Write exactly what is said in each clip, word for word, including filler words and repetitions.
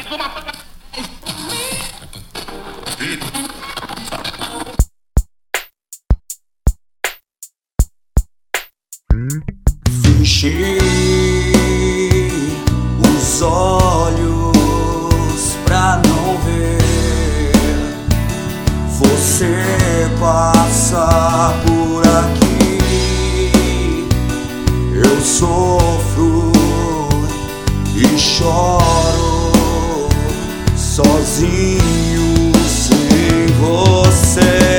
Fechei os olhos pra não ver você passar por aqui. Eu sofro e choro sozinho sem você.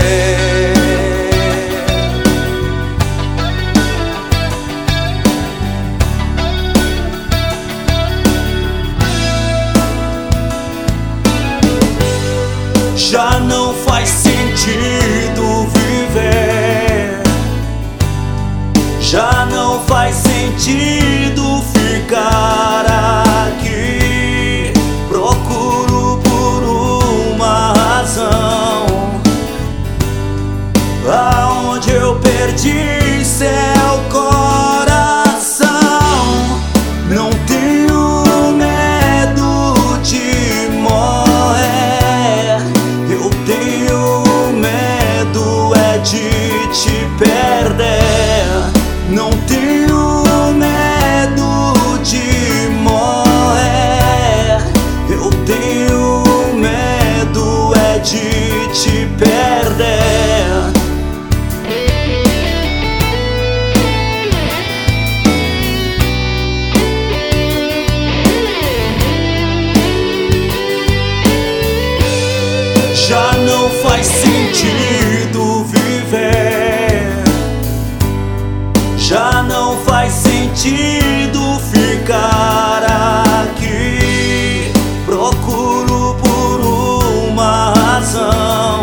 Já não faz sentido viver, já não faz sentido ficar aqui. Procuro por uma razão, aonde eu perdi seu coração. Não tenho medo de morrer, eu tenho medo é de te perder. Não tenho medo de morrer, eu tenho medo é de te perder. Já não faz sentido viver, já não faz sentido ficar aqui. Procuro por uma razão,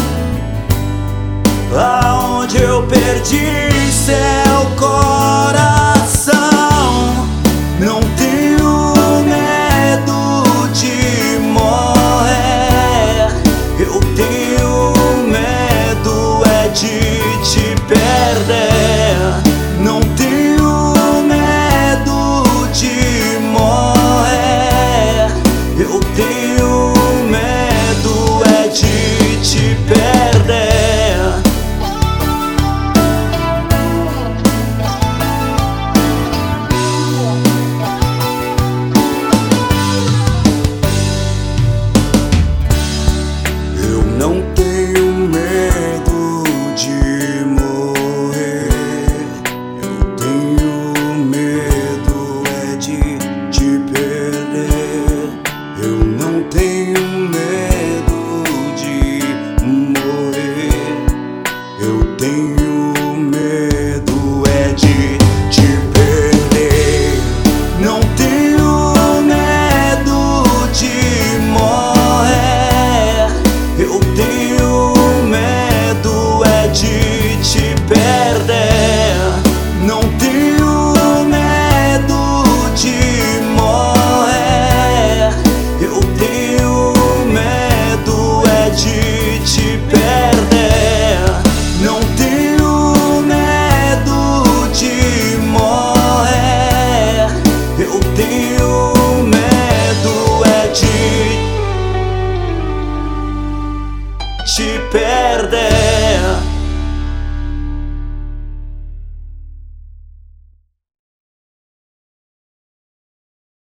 aonde eu perdi seu coração. Não tenho medo de morrer, eu tenho medo é de te perder. Não tenho medo de morrer, eu tenho medo é de te perder. Eu não tenho medo de morrer, eu tenho medo é de te perder. Eu não tenho medo de morrer, eu tenho medo é de te perder. Não tenho medo de morrer, eu tenho medo é de te perder. Não tenho medo de morrer, eu tenho medo é de te perder. Não tenho medo de morrer, eu tenho